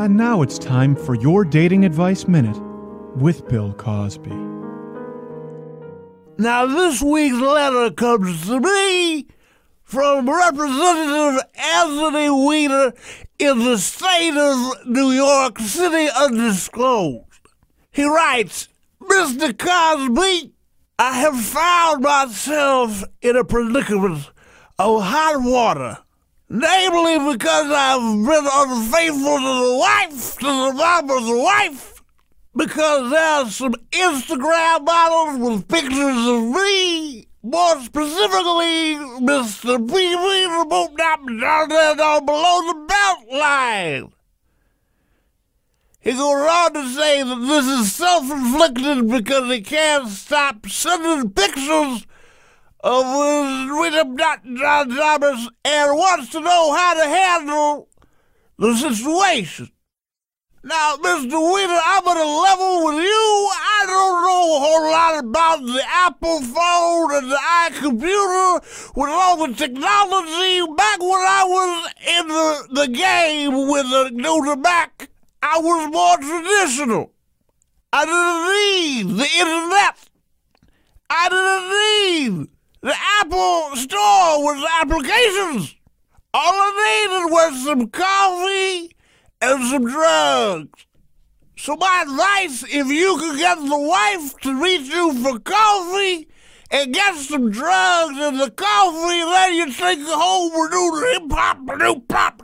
And now it's time for your Dating Advice Minute with Bill Cosby. Now, this week's letter comes to me from Representative Anthony Weiner in the state of New York City, undisclosed. He writes, Mr. Cosby, I have found myself in a predicament of hot water, namely because I've been unfaithful to the mama's wife, because there's some Instagram models with pictures of me, more specifically, Mr. P.V. down below the belt line. He goes on to say that this is self-inflicted because he can't stop sending pictures of William Thomas and wants to know how to handle the situation. Now, Mr. Weiner, I'm at a level with you. I don't know a whole lot about the Apple phone and the iComputer with all the technology. Back when I was in the game with the new Mac, I was more traditional. I didn't need the internet. I didn't need the Apple Store with applications. All I needed was some coffee and some drugs. So my advice, if you could get the wife to reach you for coffee and get some drugs in the coffee, then you take her home and do the hip-hop.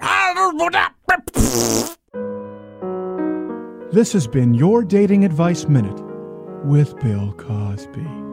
This has been your Dating Advice Minute with Bill Cosby.